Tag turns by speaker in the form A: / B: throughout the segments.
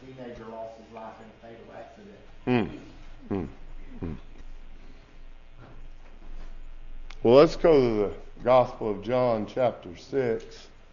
A: teenager lost his life in a fatal accident.
B: Well, let's go to the Gospel of John, chapter 6.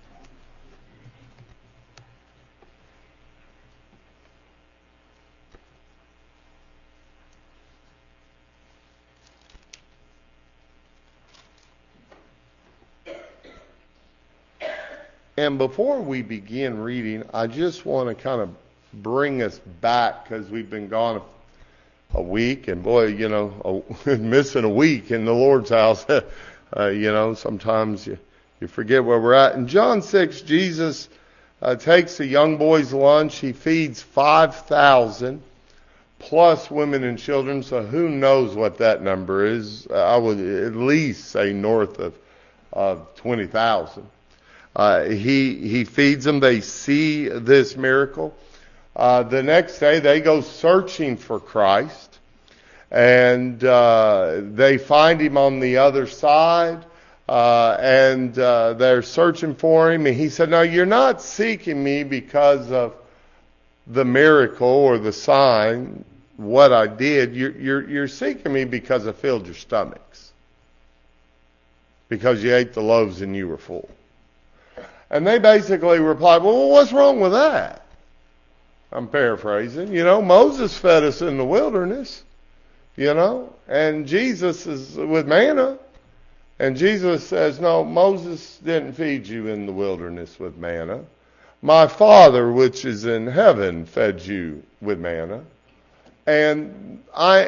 B: And before we begin reading, I just want to kind of bring us back, because we've been gone a week, and boy, missing a week in the Lord's house, sometimes you forget where we're at. In John 6, Jesus takes a young boy's lunch. He feeds 5,000 plus women and children, so who knows what that number is. I would at least say north of 20,000. He feeds them. They see this miracle. The next day they go searching for Christ, and they find him on the other side, and they're searching for him. And he said, "No, you're not seeking me because of the miracle or the sign, what I did. You're seeking me because I filled your stomachs, because you ate the loaves and you were full." And they basically replied, "Well, what's wrong with that?" I'm paraphrasing. Moses fed us in the wilderness, and Jesus is with manna. And Jesus says, "No, Moses didn't feed you in the wilderness with manna. My Father, which is in heaven, fed you with manna. And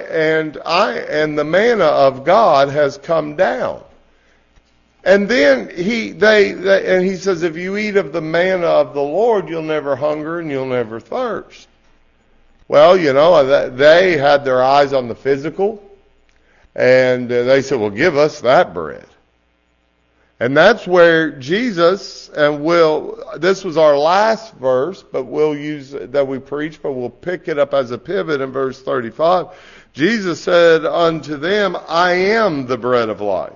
B: the manna of God has come down." And then he says, "If you eat of the manna of the Lord, you'll never hunger and you'll never thirst." Well, they had their eyes on the physical, and they said, "Well, give us that bread." And that's where Jesus, this was our last verse, but we'll use that we preach, but we'll pick it up as a pivot in verse 35. Jesus said unto them, "I am the bread of life.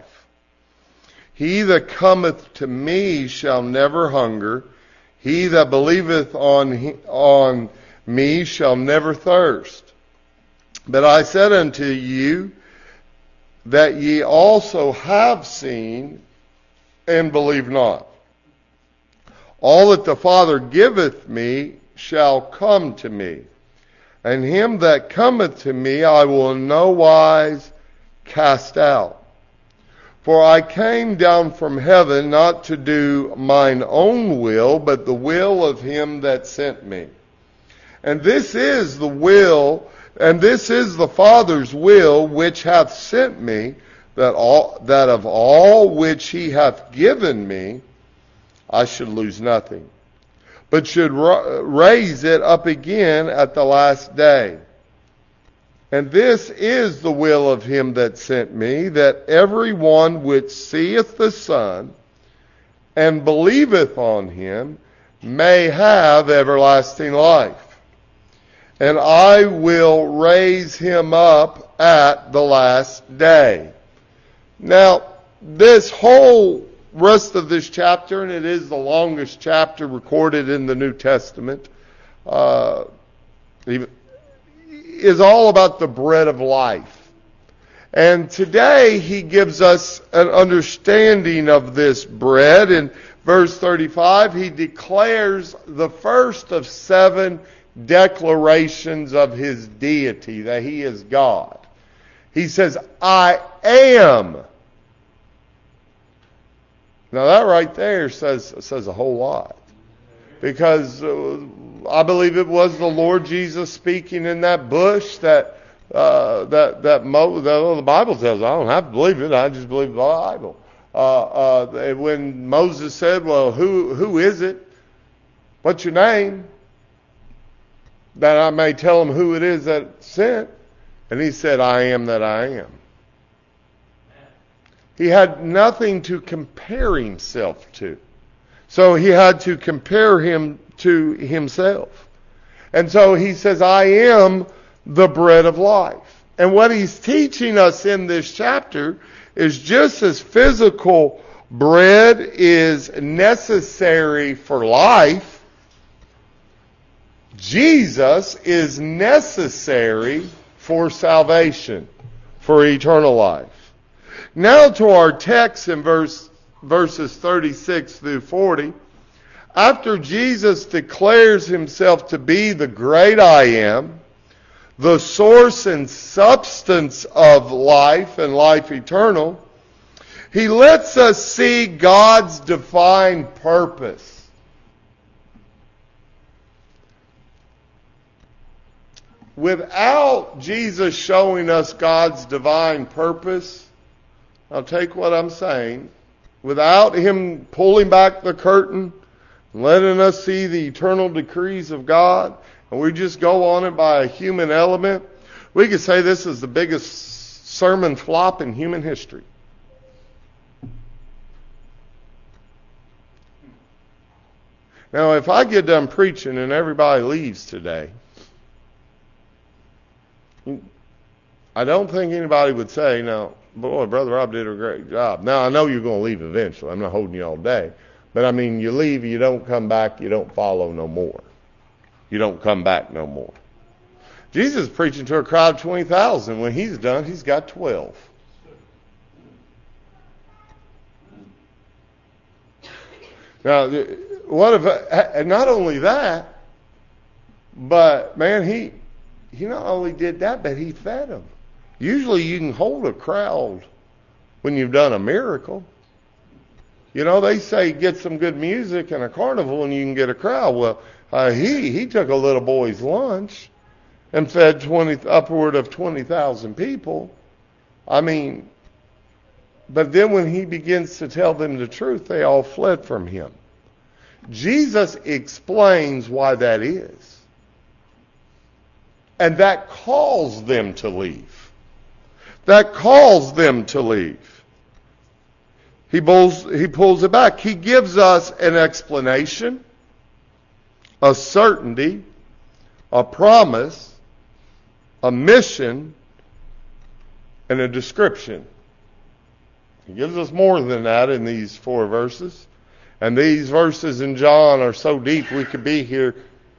B: He that cometh to me shall never hunger. He that believeth on me shall never thirst. But I said unto you that ye also have seen and believe not. All that the Father giveth me shall come to me, and him that cometh to me I will in no wise cast out. For I came down from heaven not to do mine own will, but the will of him that sent me. And this is the will, and this is the Father's will which hath sent me, that of all which he hath given me, I should lose nothing, but should raise it up again at the last day. And this is the will of him that sent me, that every one which seeth the Son and believeth on him may have everlasting life. And I will raise him up at the last day." Now, this whole rest of this chapter, and it is the longest chapter recorded in the New Testament, is all about the bread of life. And today he gives us an understanding of this bread. In verse 35, he declares the first of 7 declarations of his deity, that he is God. He says, "I am." Now that right there says a whole lot. Because I believe it was the Lord Jesus speaking in that bush that the Bible says. I don't have to believe it. I just believe the Bible. When Moses said, "Well, who is it? What's your name? That I may tell him who it is that sent." And he said, "I am that I am." He had nothing to compare himself to. So he had to compare him to himself. And so he says, "I am the bread of life." And what he's teaching us in this chapter is just as physical bread is necessary for life, Jesus is necessary for salvation, for eternal life. Now to our text in verses 36 through 40. After Jesus declares himself to be the great I am, the source and substance of life and life eternal, he lets us see God's divine purpose. Without Jesus showing us God's divine purpose, I'll take what I'm saying, without him pulling back the curtain, letting us see the eternal decrees of God, and we just go on it by a human element, we could say this is the biggest sermon flop in human history. Now, if I get done preaching and everybody leaves today, I don't think anybody would say, "No, boy, Brother Rob did a great job." Now, I know you're going to leave eventually. I'm not holding you all day. But, I mean, you leave, you don't come back, you don't follow no more. You don't come back no more. Jesus is preaching to a crowd of 20,000. When he's done, he's got 12. Now, what if, and not only that, but, man, he not only did that, but he fed them. Usually you can hold a crowd when you've done a miracle. You know, they say get some good music and a carnival and you can get a crowd. Well, he took a little boy's lunch and fed upward of 20,000 people. I mean, but then when he begins to tell them the truth, they all fled from him. Jesus explains why that is. And that calls them to leave. That calls them to leave. He pulls it back. He gives us an explanation, a certainty, a promise, a mission, and a description. He gives us more than that in these 4 verses. And these verses in John are so deep we could be here.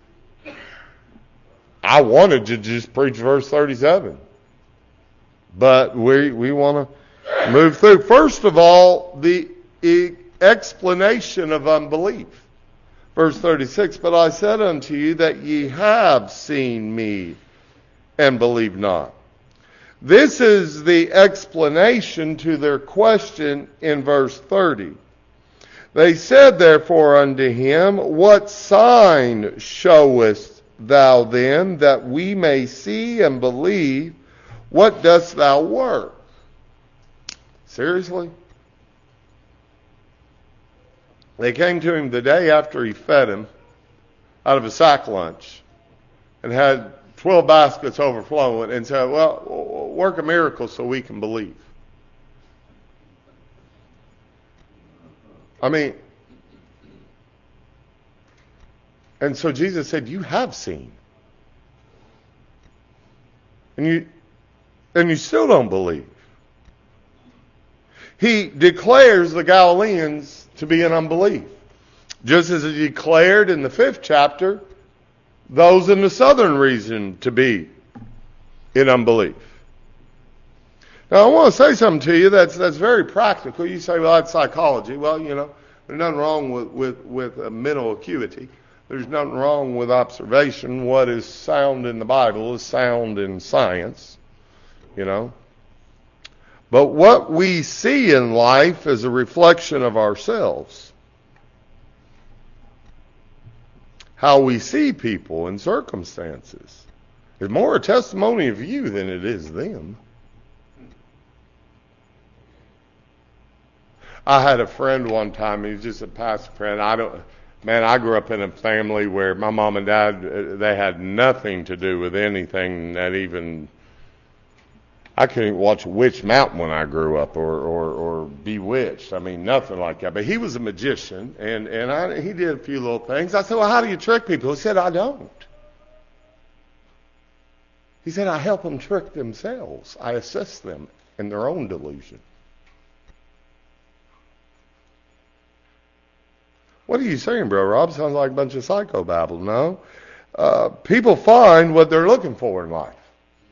B: I wanted to just preach verse 37. But we want to move through. First of all, the explanation of unbelief. Verse 36, "But I said unto you that ye have seen me and believe not." This is the explanation to their question in verse 30. "They said therefore unto him, What sign showest thou then, that we may see and believe? What dost thou work?" Seriously? They came to him the day after he fed him out of a sack lunch and had 12 baskets overflowing and said, "Well, work a miracle so we can believe." I mean, and so Jesus said, "You have seen. And you still don't believe." He declares the Galileans to be in unbelief. Just as he declared in the 5th chapter those in the southern region to be in unbelief. Now, I want to say something to you that's very practical. You say, "Well, that's psychology." Well, you know, there's nothing wrong with mental acuity. There's nothing wrong with observation. What is sound in the Bible is sound in science, you know. But what we see in life is a reflection of ourselves. How we see people and circumstances is more a testimony of you than it is them. I had a friend one time, he was just a pastor friend. I grew up in a family where my mom and dad, they had nothing to do with anything that even, I couldn't watch Witch Mountain when I grew up or Bewitched. I mean, nothing like that. But he was a magician, and he did a few little things. I said, "Well, how do you trick people?" He said, "I don't." He said, "I help them trick themselves. I assist them in their own delusion." What are you saying, Bro Rob? Sounds like a bunch of psychobabble. No. people find what they're looking for in life.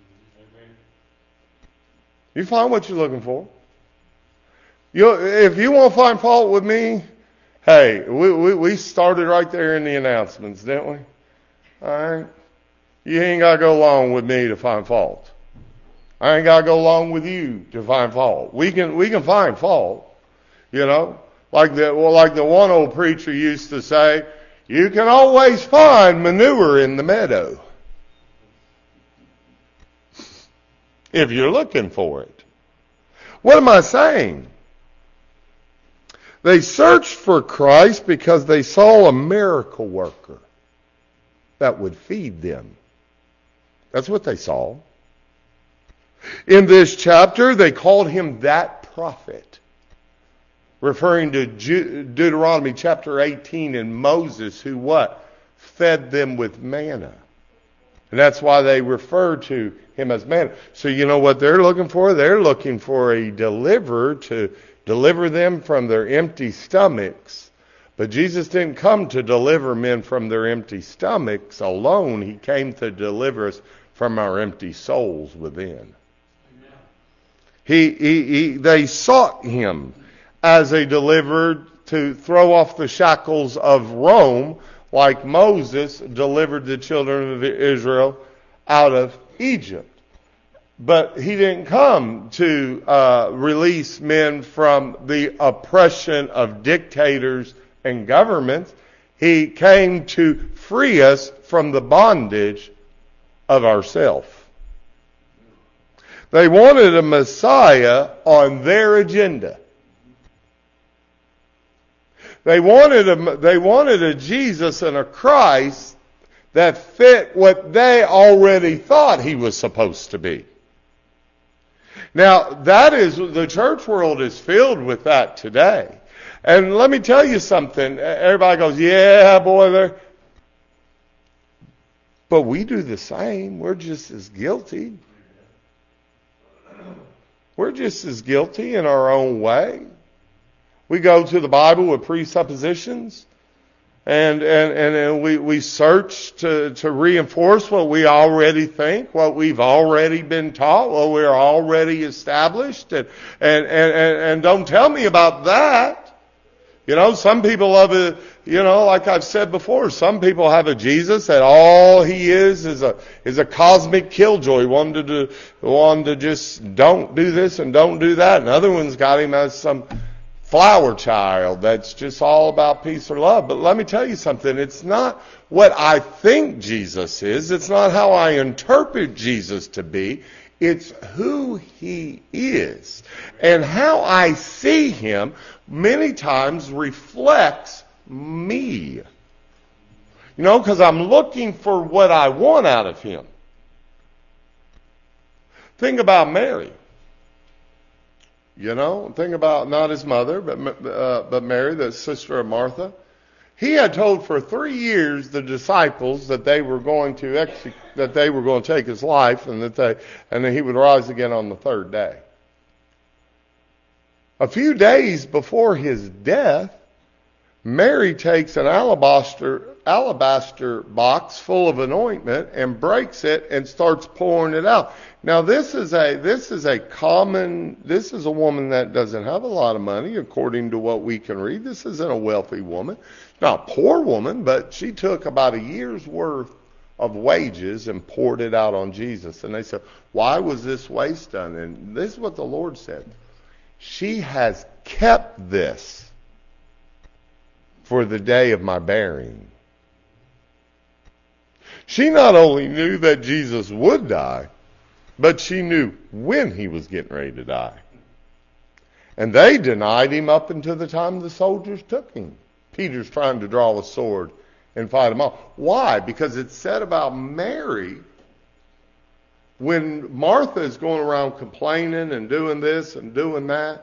B: You find what you're looking for. If you want to find fault with me, hey, we started right there in the announcements, didn't we? All right. You ain't got to go along with me to find fault. I ain't got to go along with you to find fault. We can find fault, you know. Like the one old preacher used to say, you can always find manure in the meadow if you're looking for it. What am I saying? They searched for Christ because they saw a miracle worker that would feed them. That's what they saw. In this chapter, they called him that prophet, referring to Deuteronomy chapter 18 and Moses, who what? Fed them with manna. And that's why they refer to him as manna. So you know what they're looking for? They're looking for a deliverer to deliver them from their empty stomachs. But Jesus didn't come to deliver men from their empty stomachs alone. He came to deliver us from our empty souls within. They sought him as a deliverer to throw off the shackles of Rome, like Moses delivered the children of Israel out of Egypt. But he didn't come to release men from the oppression of dictators and governments. He came to free us from the bondage of ourself. They wanted a Messiah on their agenda. They wanted a Jesus and a Christ that fit what they already thought he was supposed to be. Now, the church world is filled with that today. And let me tell you something. Everybody goes, yeah, boy, but we do the same. We're just as guilty. We're just as guilty in our own way. We go to the Bible with presuppositions, and we search to reinforce what we already think, what we've already been taught, what we're already established, and don't tell me about that. You know, some people love it. You know, like I've said before, some people have a Jesus that all he is a cosmic killjoy, one to just don't do this and don't do that, and other ones got him as some flower child that's just all about peace or love. But let me tell you something. It's not what I think Jesus is. It's not how I interpret Jesus to be. It's who he is. And how I see him many times reflects me. You know, because I'm looking for what I want out of him. Think about Mary. You know, think about not his mother, but Mary, the sister of Martha. He had told for 3 years the disciples that they were going to take his life, and that he would rise again on the third day. A few days before his death, Mary takes an alabaster box full of an ointment and breaks it and starts pouring it out. Now this is a woman that doesn't have a lot of money, according to what we can read. This isn't a wealthy woman. Not a poor woman, but she took about a year's worth of wages and poured it out on Jesus. And they said, why was this waste done? And this is what the Lord said. She has kept this for the day of my burying. She not only knew that Jesus would die, but she knew when he was getting ready to die. And they denied him up until the time the soldiers took him. Peter's trying to draw a sword and fight him off. Why? Because it's said about Mary, when Martha is going around complaining and doing this and doing that.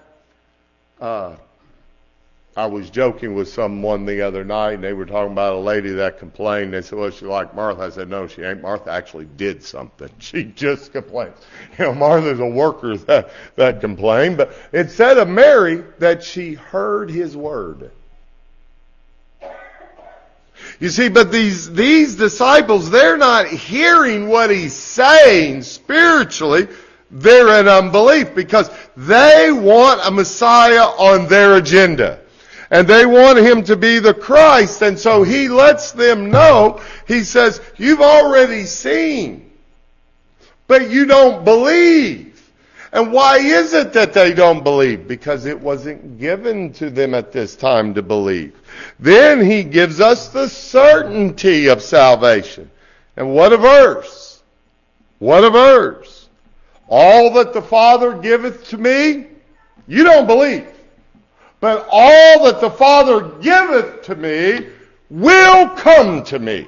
B: I was joking with someone the other night, and they were talking about a lady that complained. They said, well, she like Martha. I said, no, she ain't. Martha actually did something. She just complained. You know, Martha's a worker that complained. But it said of Mary that she heard his word. You see, but these disciples, they're not hearing what he's saying spiritually. They're in unbelief because they want a Messiah on their agenda. And they want him to be the Christ. And so he lets them know, he says, you've already seen, but you don't believe. And why is it that they don't believe? Because it wasn't given to them at this time to believe. Then he gives us the certainty of salvation. And what a verse! What a verse! All that the Father giveth to me, you don't believe. But all that the Father giveth to me will come to me.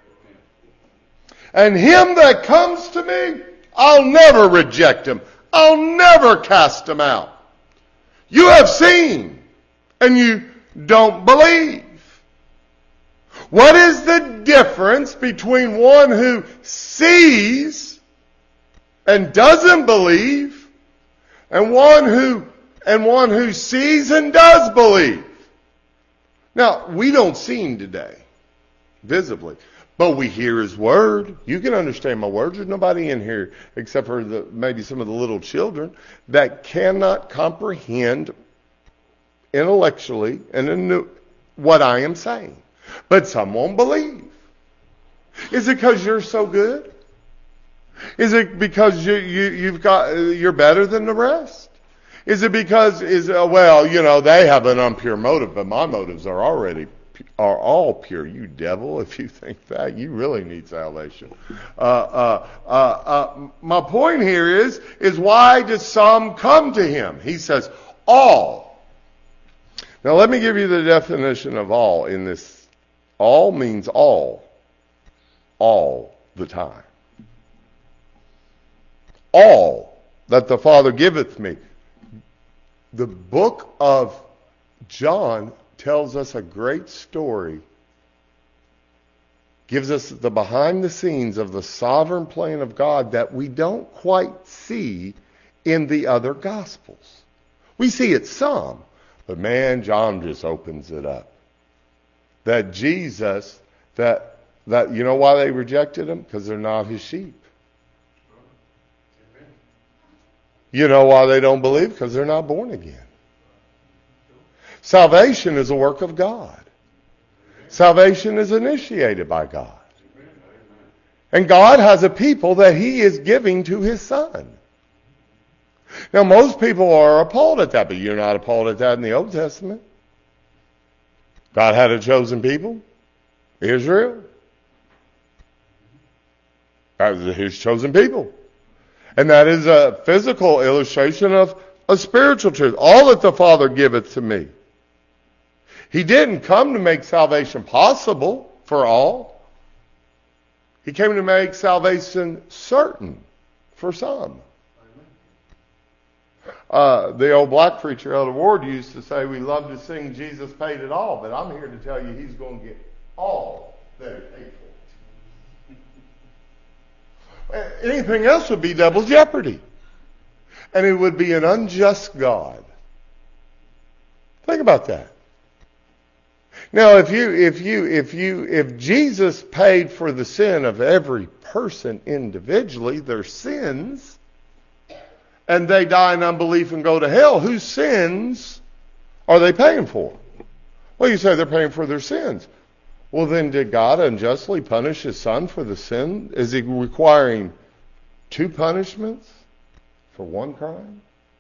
B: And him that comes to me, I'll never reject him. I'll never cast him out. You have seen, and you don't believe. What is the difference between one who sees and doesn't believe, and one who sees and does believe? Now, we don't see him today, visibly, but we hear his word. You can understand my words. There's nobody in here, except for maybe some of the little children, that cannot comprehend intellectually and what I am saying. But some won't believe. Is it because you're so good? Is it because you're better than the rest? Is it because they have an impure motive, but my motives are all pure. You devil, if you think that, you really need salvation. My point here is why do some come to him? He says, all. Now let me give you the definition of all in this. All means all the time. All that the Father giveth me. The book of John tells us a great story, gives us the behind the scenes of the sovereign plan of God that we don't quite see in the other Gospels. We see it some, but man, John just opens it up. That Jesus, that you know why they rejected him? Because they're not his sheep. You know why they don't believe? Because they're not born again. Salvation is a work of God. Salvation is initiated by God. And God has a people that he is giving to his Son. Now, most people are appalled at that, but you're not appalled at that in the Old Testament. God had a chosen people, Israel. That was his chosen people. And that is a physical illustration of a spiritual truth. All that the Father giveth to me. He didn't come to make salvation possible for all. He came to make salvation certain for some. The old black preacher, Elder Ward, used to say, we love to sing Jesus paid it all, but I'm here to tell you he's going to get all that he paid for. Anything else would be double jeopardy. And it would be an unjust God. Think about that. Now, if Jesus paid for the sin of every person individually, their sins, and they die in unbelief and go to hell, whose sins are they paying for? Well, you say they're paying for their sins. Well, then did God unjustly punish his Son for the sin? Is he requiring two punishments for one crime?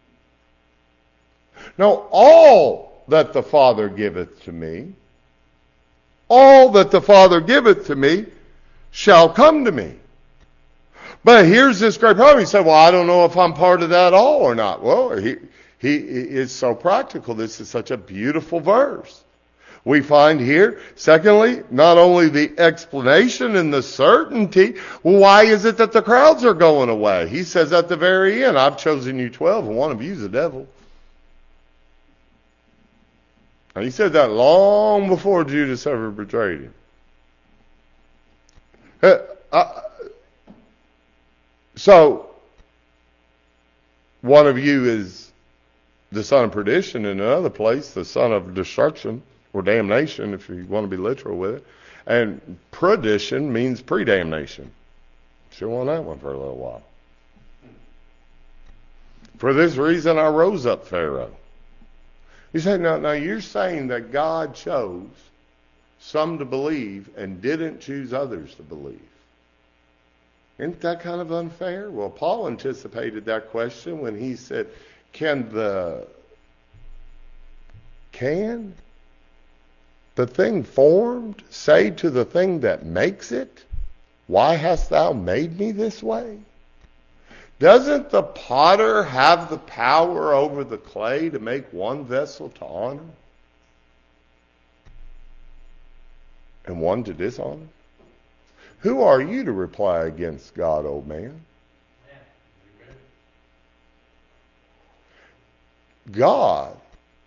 B: No, all that the Father giveth to me, all that the Father giveth to me shall come to me. But here's this great problem. He said, well, I don't know if I'm part of that all or not. Well, he is so practical. This is such a beautiful verse. We find here, secondly, not only the explanation and the certainty. Well, why is it that the crowds are going away? He says at the very end, I've chosen you 12, and one of you is the devil. And he said that long before Judas ever betrayed him. So, one of you is the son of perdition, in another place, the son of destruction, or damnation, if you want to be literal with it. And perdition means predamnation. Chew on that one for a little while. For this reason I rose up, Pharaoh. You say, now you're saying that God chose some to believe and didn't choose others to believe. Isn't that kind of unfair? Well, Paul anticipated that question when he said, can the thing formed say to the thing that makes it, why hast thou made me this way? Doesn't the potter have the power over the clay to make one vessel to honor and one to dishonor? Who are you to reply against God, old man? God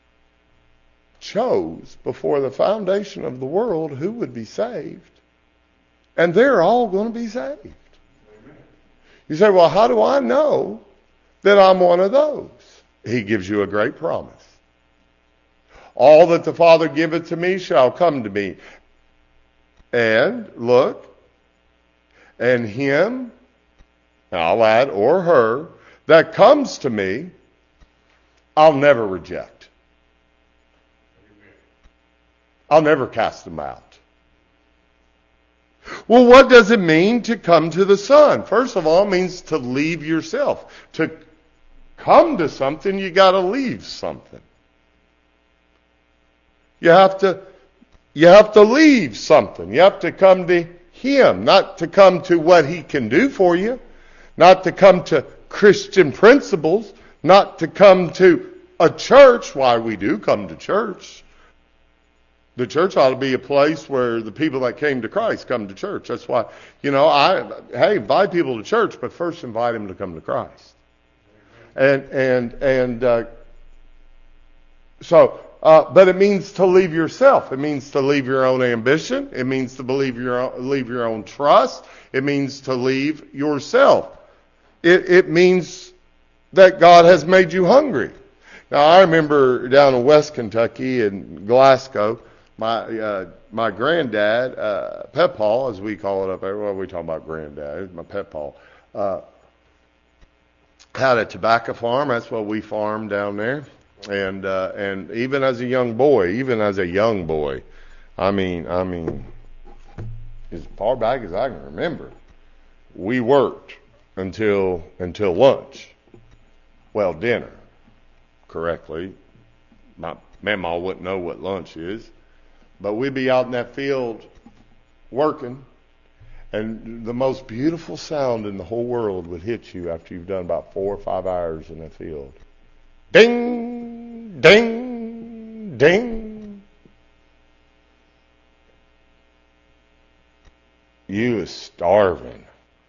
B: chose before the foundation of the world who would be saved. And they're all going to be saved. You say, well, how do I know that I'm one of those? He gives you a great promise. All that the Father giveth to me shall come to me. And look, and him, I'll add, or her, that comes to me, I'll never reject. I'll never cast them out. Well, what does it mean to come to the Son? First of all, it means to leave yourself. To come to something, you got to leave something. You have to leave something. You have to come to Him, not to come to what He can do for you, not to come to Christian principles, not to come to a church. Why we do come to church. The church ought to be a place where the people that came to Christ come to church. That's why, invite people to church, but first invite them to come to Christ. But it means to leave yourself. It means to leave your own ambition. It means to leave your own trust. It means to leave yourself. It means that God has made you hungry. Now, I remember down in West Kentucky in Glasgow, my granddad, Pepaw, as we call it up there. What are we talking about, granddad? It's my Pepaw. Had a tobacco farm. That's what we farmed down there. And even as a young boy, I mean, as far back as I can remember, we worked until lunch. Well, dinner, correctly. My mama wouldn't know what lunch is. But we'd be out in that field working, and the most beautiful sound in the whole world would hit you after you've done about 4 or 5 hours in the field. Ding, ding, ding. You was starving,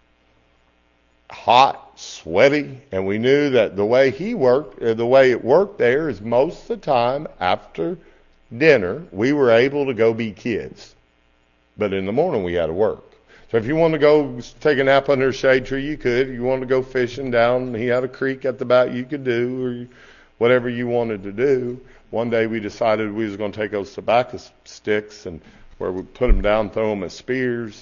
B: hot, sweaty, and we knew that the way it worked there is most of the time after dinner, we were able to go be kids. But in the morning, we had to work. So if you wanted to go take a nap under a shade tree, you could. If you wanted to go fishing down, he had a creek at the back, you could do, or whatever you wanted to do. One day we decided we was going to take those tobacco sticks and where we put them down, throw them as spears.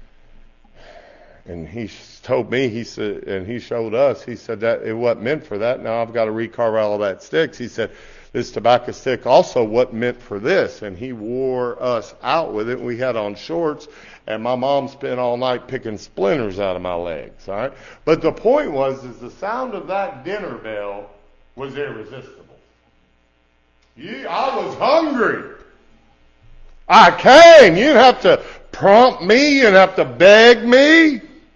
B: And he told me, he said, and he showed us, he said that it wasn't meant for that. Now I've got to recarve all that sticks. He said, this tobacco stick also wasn't meant for this. And he wore us out with it. We had on shorts, and my mom spent all night picking splinters out of my legs. All right. But the point was, is the sound of that dinner bell was irresistible. I was hungry. I came. You didn't have to prompt me. You didn't have to beg me.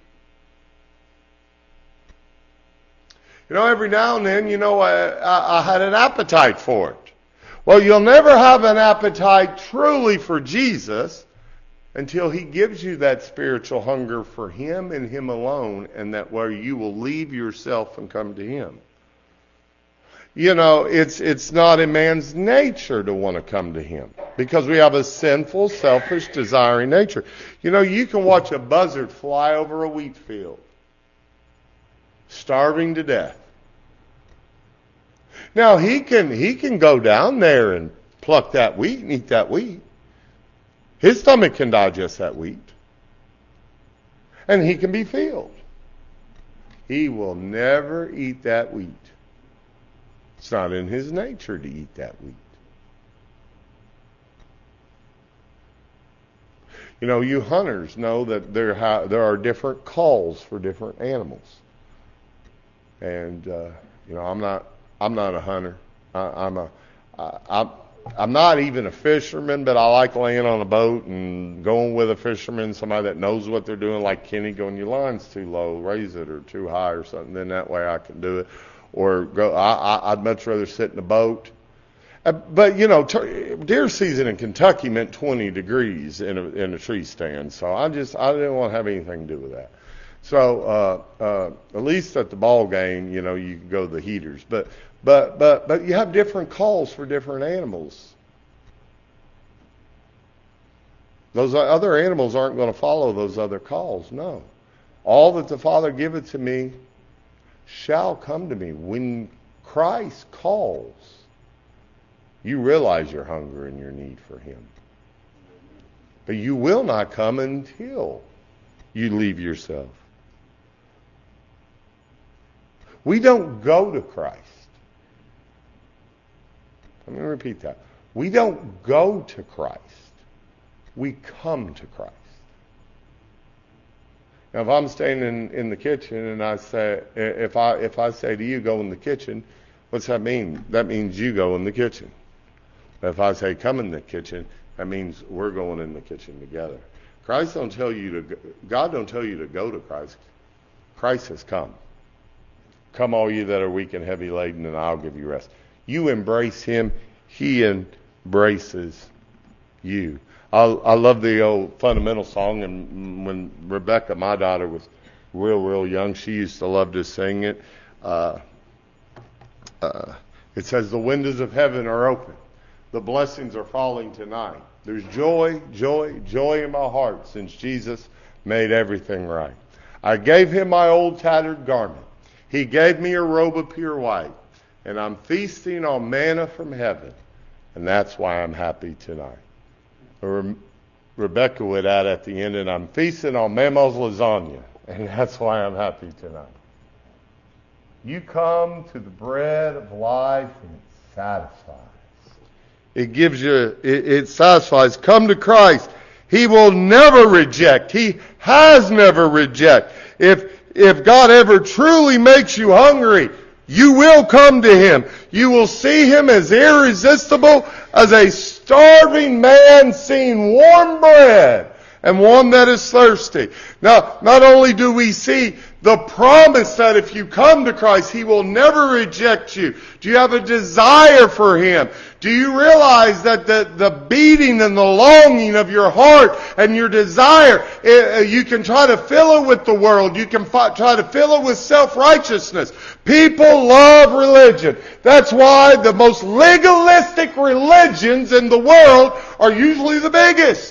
B: Every now and then, I had an appetite for it. Well, you'll never have an appetite truly for Jesus until He gives you that spiritual hunger for Him and Him alone, and that where you will leave yourself and come to Him. It's not in man's nature to want to come to Him because we have a sinful, selfish, desiring nature. You can watch a buzzard fly over a wheat field, starving to death. Now he can go down there and pluck that wheat and eat that wheat. His stomach can digest that wheat. And he can be filled. He will never eat that wheat. It's not in his nature to eat that wheat. You know, you hunters know that there are different calls for different animals. And you know, I'm not a hunter. I'm not even a fisherman, but I like laying on a boat and going with a fisherman, somebody that knows what they're doing, like Kenny, going, your line's too low, raise it, or too high or something. Then that way I can do it. Or go. I'd much rather sit in a boat. But you know, deer season in Kentucky meant 20 degrees in a tree stand. So I didn't want to have anything to do with that. So at least at the ball game, you know, you can go to the heaters. But you have different calls for different animals. Those other animals aren't going to follow those other calls. No. All that the Father giveth to me shall come to me. When Christ calls, you realize your hunger and your need for him. But you will not come until you leave yourself. We don't go to Christ. Let me repeat that. We don't go to Christ. We come to Christ. Now, if I'm standing in the kitchen and I say, if I say to you, go in the kitchen, what's that mean? That means you go in the kitchen. If I say, come in the kitchen, that means we're going in the kitchen together. God don't tell you to go to Christ. Christ has come. Come all you that are weak and heavy laden, and I'll give you rest. You embrace him, he embraces you. I love the old fundamental song, and when Rebecca, my daughter, was real young, she used to love to sing it. It says, the windows of heaven are open. The blessings are falling tonight. There's joy in my heart since Jesus made everything right. I gave him my old tattered garment. He gave me a robe of pure white. And I'm feasting on manna from heaven. And that's why I'm happy tonight. Rebecca would add at the end, and I'm feasting on Mama's lasagna. And that's why I'm happy tonight. You come to the bread of life and it satisfies. It gives you, it satisfies. Come to Christ. He will never reject. He has never rejected. If God ever truly makes you hungry, you will come to him. You will see him as irresistible as a starving man seeing warm bread and one that is thirsty. Now, not only do we see the promise that if you come to Christ, he will never reject you. Do you have a desire for him? Do you realize that the beating and the longing of your heart and your desire, you can try to fill it with the world. You can try to fill it with self-righteousness. People love religion. That's why the most legalistic religions in the world are usually the biggest.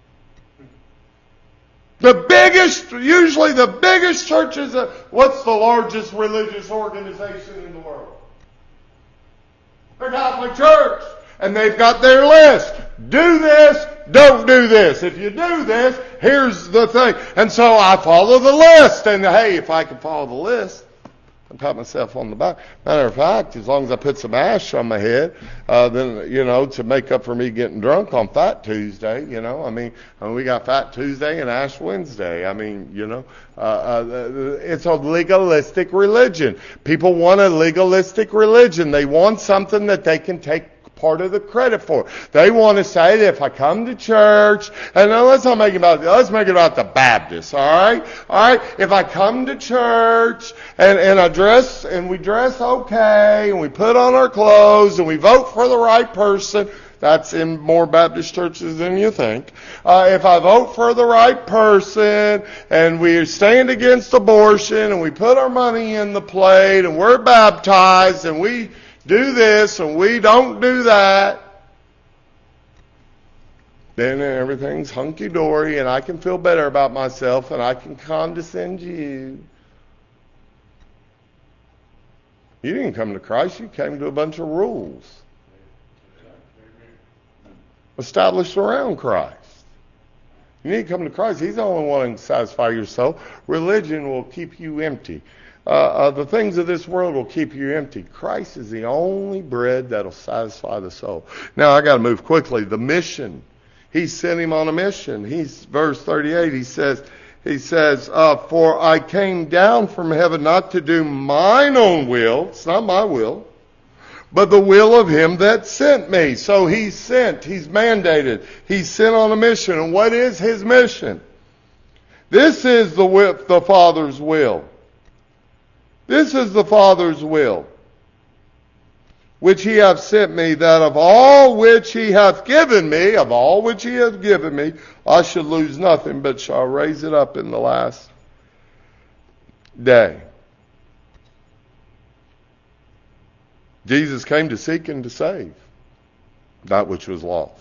B: Usually the biggest churches, what's the largest religious organization in the world? The Catholic Church. And they've got their list. Do this, don't do this. If you do this, here's the thing. And so I follow the list. And hey, if I can follow the list, I pat myself on the back. Matter of fact, as long as I put some ash on my head, then, you know, to make up for me getting drunk on Fat Tuesday, you know. I mean, we got Fat Tuesday and Ash Wednesday. I mean, you know, it's a legalistic religion. People want a legalistic religion. They want something that they can take part of the credit for. They want to say that if I come to church, and now let's make it about the Baptists, all right? If I come to church and we dress okay, and we put on our clothes, and we vote for the right person. That's in more Baptist churches than you think. If I vote for the right person, and we stand against abortion, and we put our money in the plate, and we're baptized, and we do this and we don't do that, then everything's hunky-dory and I can feel better about myself and I can condescend you. You didn't come to Christ, you came to a bunch of rules established around Christ. You need to come to Christ. He's the only one who can satisfy your soul. Religion will keep you empty. The things of this world will keep you empty. Christ is the only bread that will satisfy the soul. Now, I got to move quickly. The mission. He sent him on a mission. Verse 38, he says, for I came down from heaven not to do mine own will. It's not my will. But the will of him that sent me. So he's sent. He's mandated. He's sent on a mission. And what is his mission? This is the Father's will. This is the Father's will, which he hath sent me, that of all which he hath given me, I should lose nothing, but shall raise it up in the last day. Jesus came to seek and to save that which was lost.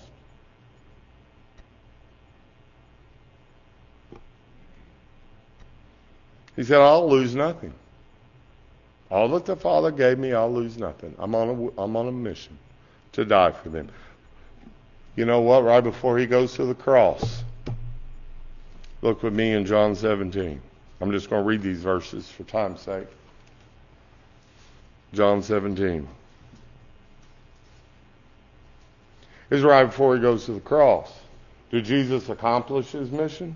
B: He said, I'll lose nothing. All that the Father gave me, I'll lose nothing. I'm on a mission to die for them. You know what? Right before he goes to the cross, look with me in John 17. I'm just going to read these verses for time's sake. John 17. This is right before he goes to the cross. Did Jesus accomplish his mission?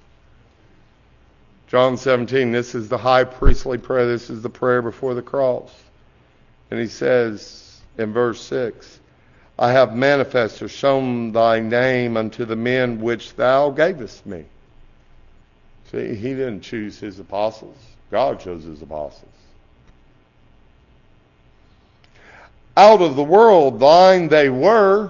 B: John 17, this is the high priestly prayer. This is the prayer before the cross. And he says in verse 6, I have manifested or shown thy name unto the men which thou gavest me. See, he didn't choose his apostles. God chose his apostles. Out of the world thine they were,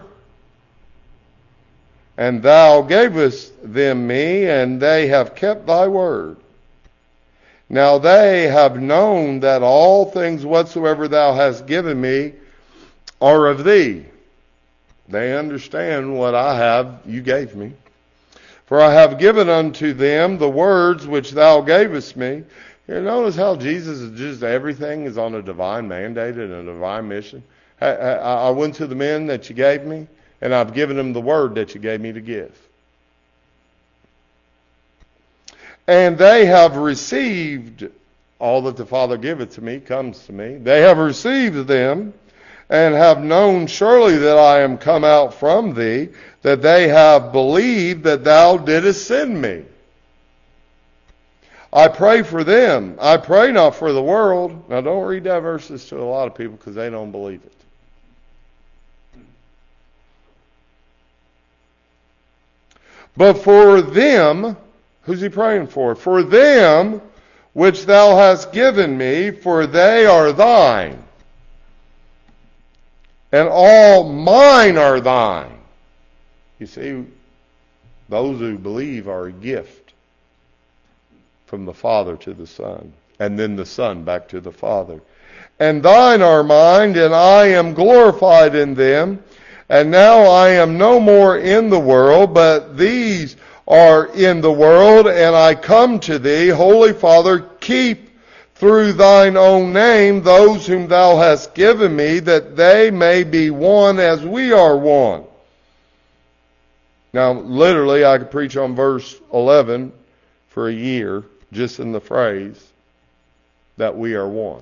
B: and thou gavest them me, and they have kept thy word. Now they have known that all things whatsoever thou hast given me are of thee. They understand what I have, you gave me. For I have given unto them the words which thou gavest me. You notice how Jesus is just everything is on a divine mandate and a divine mission. I went to the men that you gave me, and I've given them the word that you gave me to give. And they have received all that the Father giveth to me comes to me. They have received them and have known surely that I am come out from thee, that they have believed that thou didst send me. I pray for them. I pray not for the world. Now don't read that verses to a lot of people because they don't believe it. But for them, who's he praying for? For them which thou hast given me, for they are thine. And all mine are thine. You see, those who believe are a gift from the Father to the Son, and then the Son back to the Father. And thine are mine, and I am glorified in them. And now I am no more in the world, but these are in the world, and I come to thee. Holy Father, keep through thine own name those whom thou hast given me, that they may be one as we are one. Now, literally, I could preach on verse 11 for a year, just in the phrase that we are one.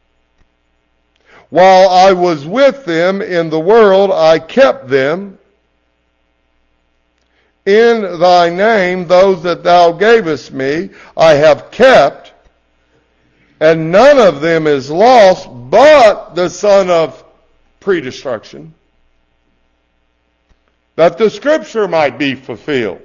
B: While I was with them in the world, I kept them in thy name. Those that thou gavest me, I have kept, and none of them is lost, but the son of pre-destruction, that the scripture might be fulfilled.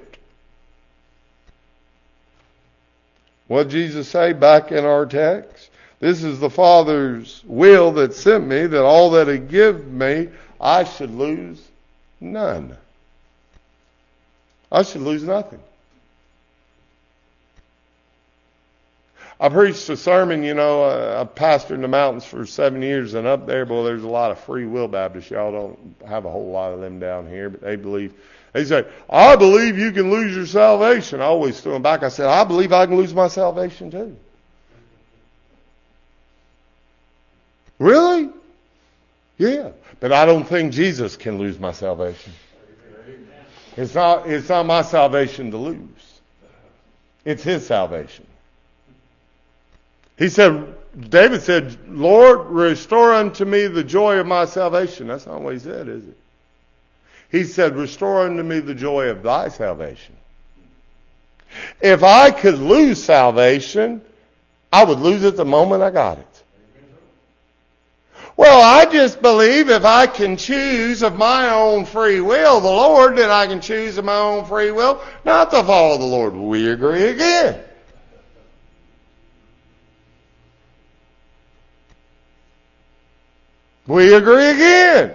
B: What did Jesus say back in our text? This is the Father's will that sent me, that all that he give me, I should lose none. I should lose nothing. I preached a sermon, I pastored in the mountains for 7 years, and up there, boy, there's a lot of free will Baptists. Y'all don't have a whole lot of them down here, but they say, I believe you can lose your salvation. I always threw them back. I said, I believe I can lose my salvation too. Really? Yeah. But I don't think Jesus can lose my salvation. It's not my salvation to lose. It's his salvation. David said, Lord, restore unto me the joy of my salvation. That's not what he said, is it? He said, restore unto me the joy of thy salvation. If I could lose salvation, I would lose it the moment I got it. Well, I just believe if I can choose of my own free will the Lord, then I can choose of my own free will not to follow the Lord. We agree again. We agree again.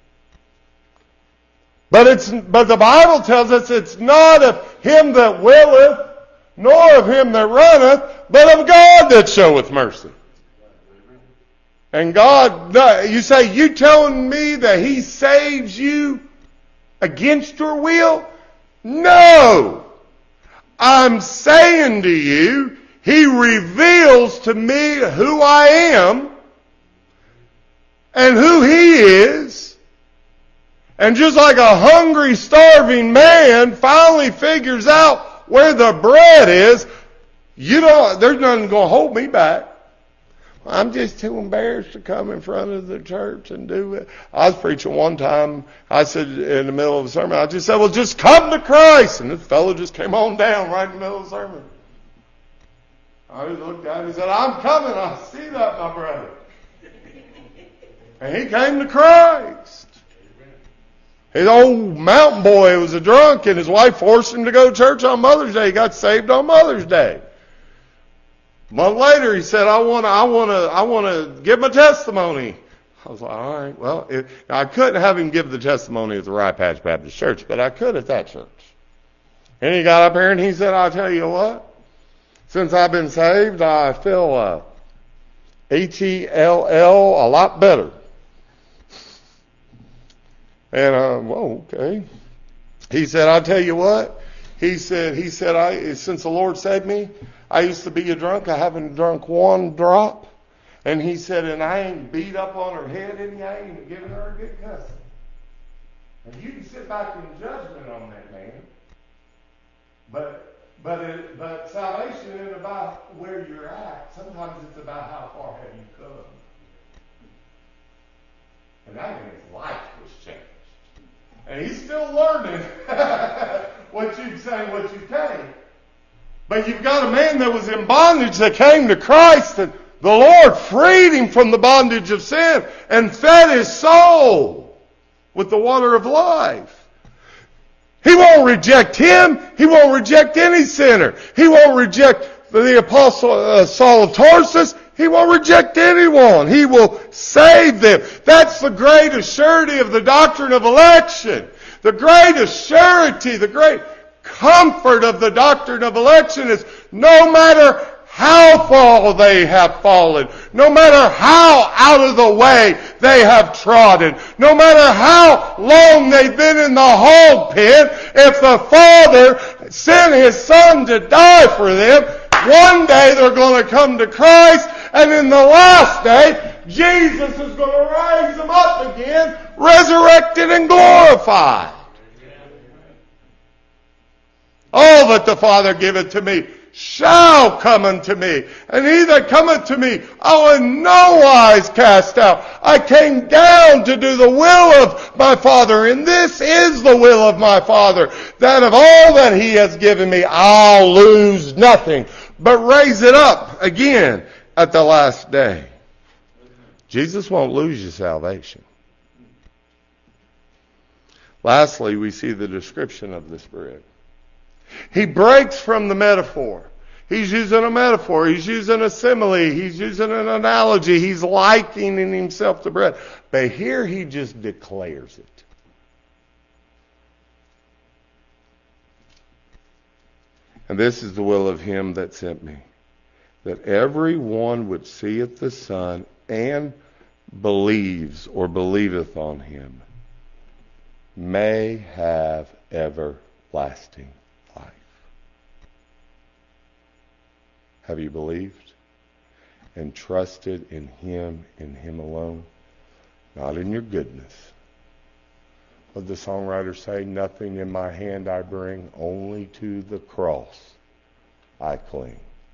B: But the Bible tells us it's not of him that willeth, nor of him that runneth, but of God that showeth mercy. And God, you say, you telling me that he saves you against your will? No. I'm saying to you, he reveals to me who I am and who he is. And just like a hungry, starving man finally figures out where the bread is, there's nothing going to hold me back. I'm just too embarrassed to come in front of the church and do it. I was preaching one time. I said in the middle of the sermon, I just said, well, just come to Christ. And this fellow just came on down right in the middle of the sermon. I just looked at him and said, I'm coming. I see that, my brother. And he came to Christ. His old mountain boy was a drunk, and his wife forced him to go to church on Mother's Day. He got saved on Mother's Day. A month later, he said, I want to give my testimony. I was like, all right, well, I couldn't have him give the testimony at the Rye Patch Baptist Church, but I could at that church. And he got up here and he said, I'll tell you what, since I've been saved, I feel H-E-L-L a lot better. And, well, okay. He said, I'll tell you what, he said, since the Lord saved me, I used to be a drunk. I haven't drunk one drop. And he said, and I ain't beat up on her head any. I ain't giving her a good cussing. And you can sit back in judgment on that man. But salvation isn't about where you're at. Sometimes it's about how far have you come. And that man's life was changed. And he's still learning what you say, what you can't. But you've got a man that was in bondage that came to Christ, and the Lord freed him from the bondage of sin and fed his soul with the water of life. He won't reject him. He won't reject any sinner. He won't reject the apostle Saul of Tarsus. He won't reject anyone. He will save them. That's the greatest surety of the doctrine of election. The greatest surety, the great comfort of the doctrine of election is no matter how far they have fallen, no matter how out of the way they have trodden, no matter how long they've been in the hog pen, if the Father sent His Son to die for them, one day they're going to come to Christ, and in the last day, Jesus is going to raise them up again, resurrected and glorified. All that the Father giveth to me shall come unto me. And he that cometh to me, I will in no wise cast out. I came down to do the will of my Father. And this is the will of my Father, that of all that He has given me, I'll lose nothing, but raise it up again at the last day. Jesus won't lose your salvation. Lastly, we see the description of this bread. He breaks from the metaphor. He's using a metaphor. He's using a simile. He's using an analogy. He's likening himself to bread. But here he just declares it. And this is the will of Him that sent me, that every one which seeth the Son and believes or believeth on Him may have everlasting life. Have you believed and trusted in Him alone? Not in your goodness, What the songwriter say? Nothing in my hand I bring, only to the cross I cling.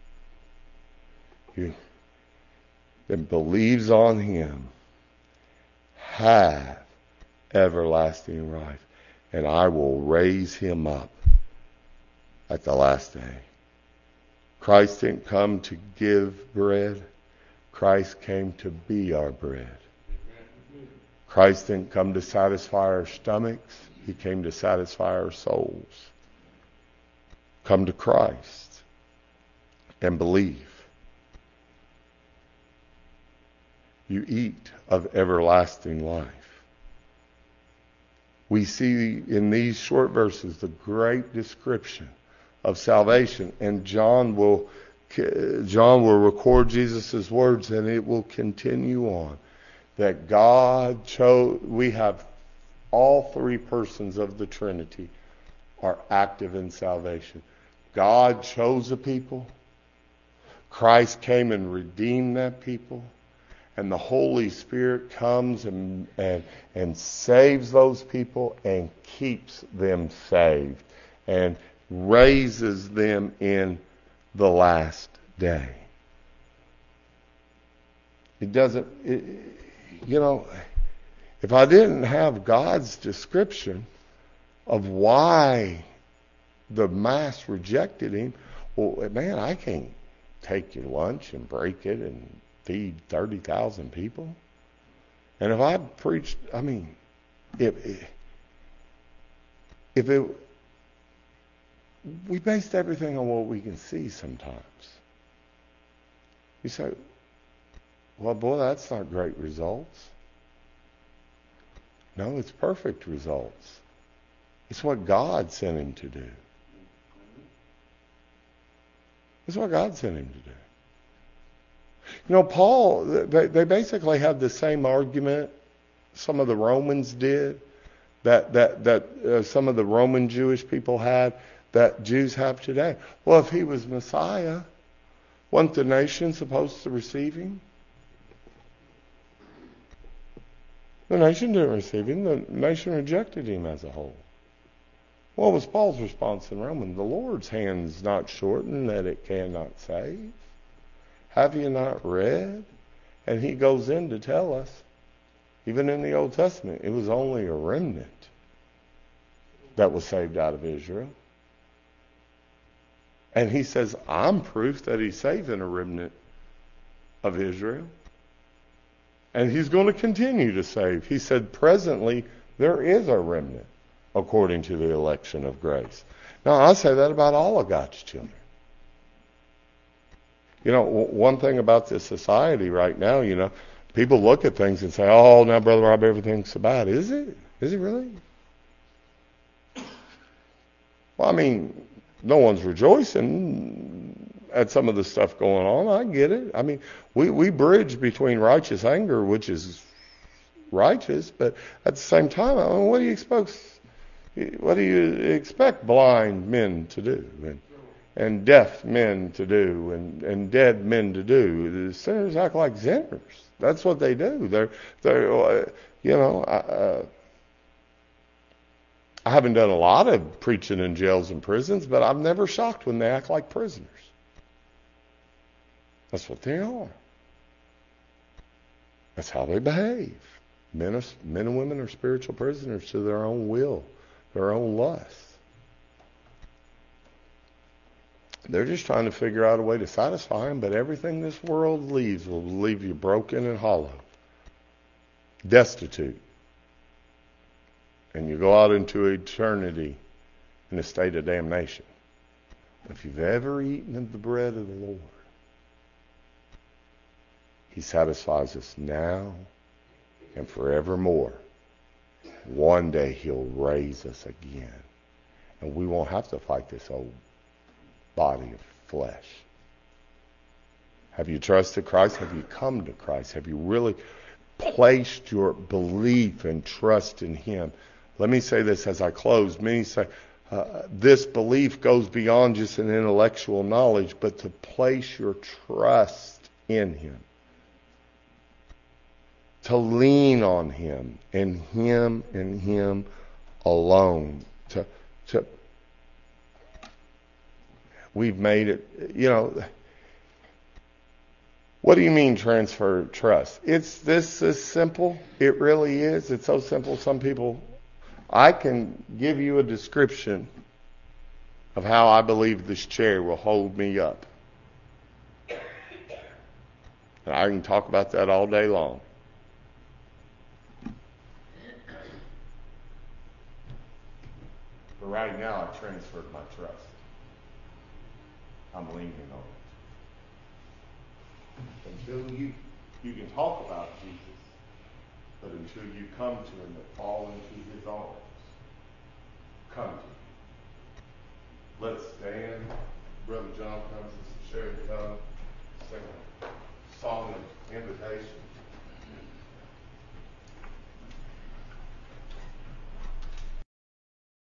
B: You that believes on him have everlasting life, and I will raise him up at the last day. Christ didn't come to give bread. Christ came to be our bread. Christ didn't come to satisfy our stomachs. He came to satisfy our souls. Come to Christ and believe. You eat of everlasting life. We see in these short verses the great description of salvation, and John will record Jesus' words, and it will continue on. That God chose, we have all three persons of the Trinity are active in salvation. God chose a people. Christ came and redeemed that people. And the Holy Spirit comes and saves those people and keeps them saved and raises them in the last day. If I didn't have God's description of why the mass rejected him, well, man, I can't take your lunch and break it and feed 30,000 people. And if I preached, we based everything on what we can see sometimes. You say, well, boy, that's not great results. No, it's perfect results. It's what God sent him to do. It's what God sent him to do. Paul, they basically had the same argument some of the Romans did, that some of the Roman Jewish people had, that Jews have today. Well, if he was Messiah, wasn't the nation supposed to receive him? The nation didn't receive him. The nation rejected him as a whole. What was Paul's response in Romans? The Lord's hand's not shortened that it cannot save. Have you not read? And he goes in to tell us, even in the Old Testament, it was only a remnant that was saved out of Israel. And he says, I'm proof that he's saving a remnant of Israel. And he's going to continue to save. He said, presently, there is a remnant according to the election of grace. Now, I say that about all of God's children. One thing about this society right now, people look at things and say, oh, now, Brother Rob, everything's so bad. Is it? Is it really? Well, no one's rejoicing at some of the stuff going on. I get it. We bridge between righteous anger, which is righteous, but at the same time, what do you expect blind men to do? And deaf men to do, and dead men to do? The sinners act like sinners. That's what they do. I haven't done a lot of preaching in jails and prisons, but I'm never shocked when they act like prisoners. That's what they are. That's how they behave. Men and women are spiritual prisoners to their own will, their own lust. They're just trying to figure out a way to satisfy them, but everything this world leaves will leave you broken and hollow, destitute. And you go out into eternity in a state of damnation. If you've ever eaten of the bread of the Lord, he satisfies us now and forevermore. One day he'll raise us again. And we won't have to fight this old body of flesh. Have you trusted Christ? Have you come to Christ? Have you really placed your belief and trust in him? Let me say this as I close. Many say this belief goes beyond just an intellectual knowledge, but to place your trust in him. To lean on him and him alone. We've made it, what do you mean transfer trust? It's this is simple. It really is. It's so simple. Some people, I can give you a description of how I believe this chair will hold me up. And I can talk about that all day long. But right now, I transferred my trust. I'm leaning on it. Until you can talk about Jesus, but until you come to him and fall into his arms, come to him. Let's stand. Brother John comes, Sister Sherry comes, sing a song of invitation.